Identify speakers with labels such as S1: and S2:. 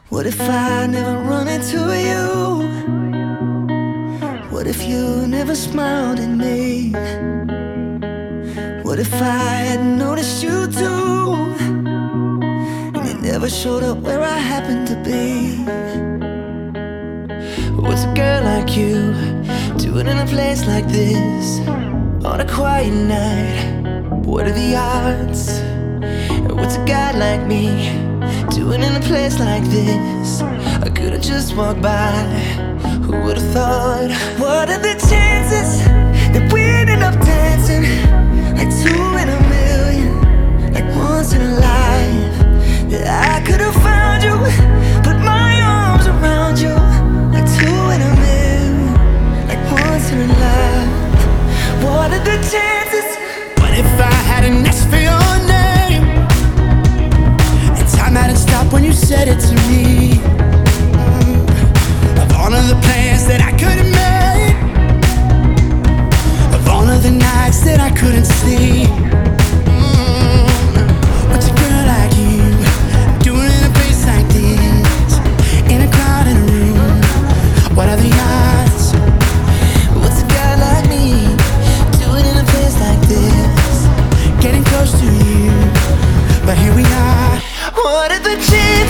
S1: What if I never run into you? What if you never smiled at me? What if I hadn't noticed you too, and you never showed up where I happened to be? What's a girl like you doing in a place like this on a quiet night? What are the odds? What's a guy like me doing in a place like this? I could've just walked by. Who would've thought? What are the chances that we ended up dancing like two in a million, like once in a life? That I could've found you, put my arms around you, like two in a million, like once in a life. What are the chances?
S2: What if I hadn't asked for your name, and time hadn't stopped when you said it to me? Of all of the plans that I could've made, of all of the nights that I couldn't sleep, what's a girl like you doing in a place like this, in a crowded room? What are the odds?
S1: What's a guy like me doing in a place like this?
S2: Getting close to you, but here we are.
S1: What are the chances